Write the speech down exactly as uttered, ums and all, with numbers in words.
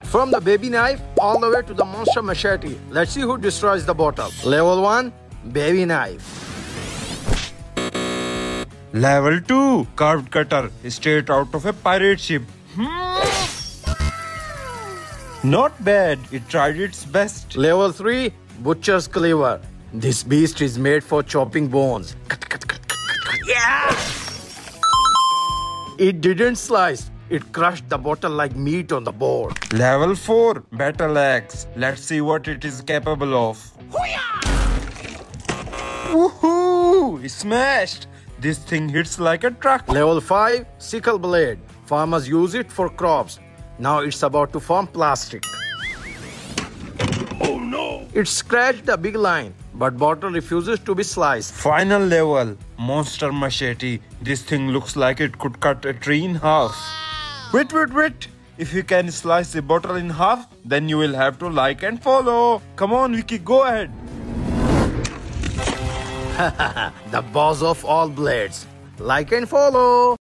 From the baby knife all the way to the monster machete. Let's see who destroys the bottle. Level one, baby knife. Level two, curved cutter, straight out of a pirate ship. Not bad, it tried its best. Level three, butcher's cleaver. This beast is made for chopping bones. Yeah! It didn't slice. It crushed the bottle like meat on the board. Level four, battle axe. Let's see what it is capable of. Woohoo! It smashed. This thing hits like a truck. Level five, sickle blade. Farmers use it for crops. Now it's about to form plastic. Oh no! It scratched the big line, but bottle refuses to be sliced. Final level, monster machete. This thing looks like it could cut a tree in half. Wait, wait, wait. If you can slice the bottle in half, then you will have to like and follow. Come on, Vicky, go ahead. The boss of all blades. Like and follow.